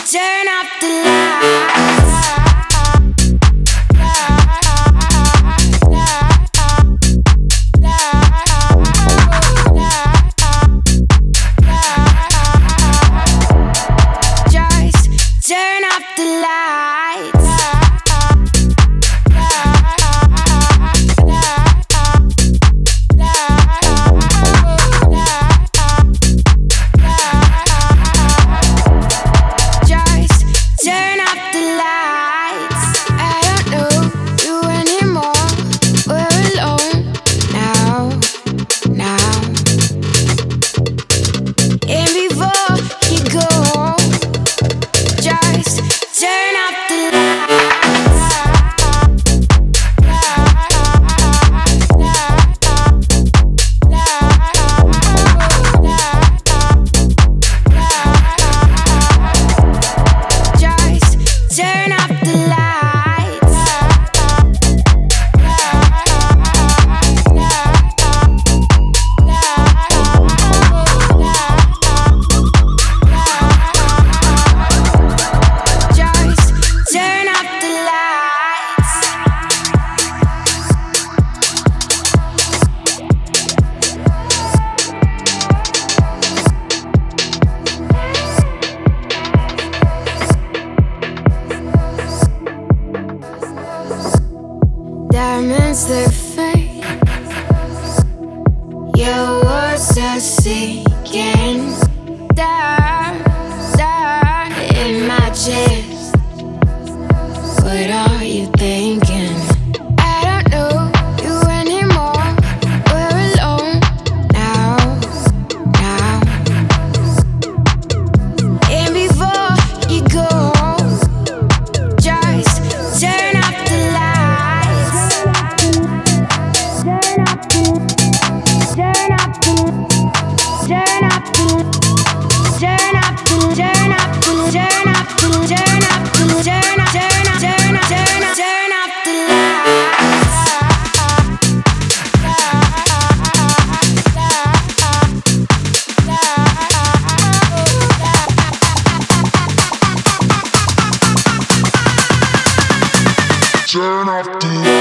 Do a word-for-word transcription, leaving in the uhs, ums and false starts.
turn off the lights. Turn off the lights. Just turn off the lights. I don't know you anymore. We're alone now, now. And before you go, just turn off the lights. Just turn off the lights. Turn off the lights. Diamonds, they're fake. Your words are sinking down, down in my chest. What are you thinking? I don't know you anymore. We're alone now, now. And before you go, just turn off the lights. Turn off the, turn off the, turn off the, turn off the, turn off the, turn off the, turn off the, turn off, turn off, turn off, turn off, turn off the lights. Turn off the